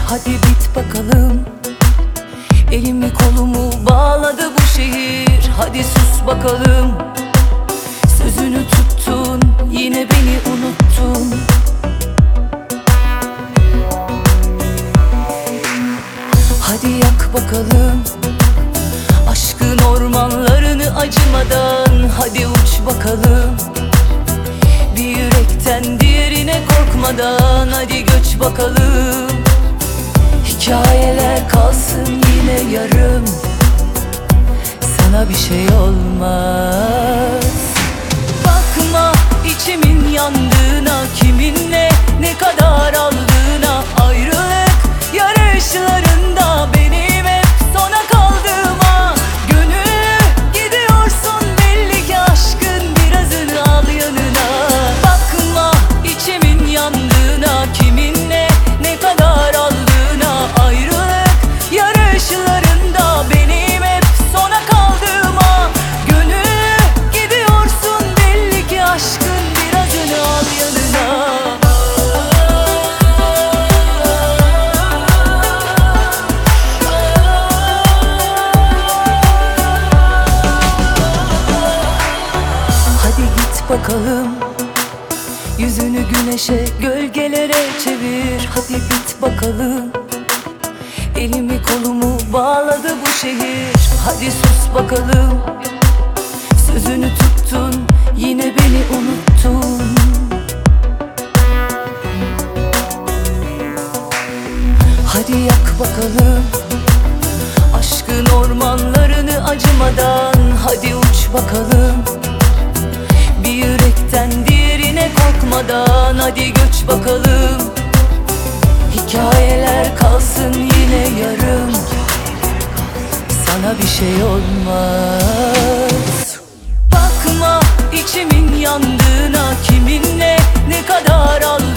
hadi bit bakalım. Elimi kolumu bağladı bu şehir, hadi sus bakalım. Sözünü tuttun, yine beni unuttun. Hadi yak bakalım aşkın ormanlarını acımadan. Hadi uç bakalım bir yürekten diğerine korkmadan. Hadi göç bakalım, hikayeler kalsın yine yarım. Sana bir şey olmaz. Bakma içimin yandığına, kiminle ne kadar aldığına. Ayrılık yarışlarında benim hep sona kaldığıma. Gönüllü gidiyorsun belli ki, aşkın birazını al yanına. Bakma içimin yandığına, kiminle ne kadar aldığına. Ayrılık yarışlarında benim hep sona kaldığıma. Gönüllü gidiyorsun belli ki, aşkın birazını al yanına. Hadi git bakalım, yüzünü güneşe gölgelere çevir. Hadi bit bakalım, elimi kolumu bağladı bu şehir. Hadi sus bakalım, sözünü tuttun, yine beni unuttun. Hadi yak bakalım aşkın ormanlarını acımadan. Hadi uç bakalım bir yürekten diğerine korkmadan. Hadi göç bakalım, hikayeler kalsın yine yarım. Sana bir şey olmaz. Bakma içimin yandığına, kiminle ne kadar aldığına.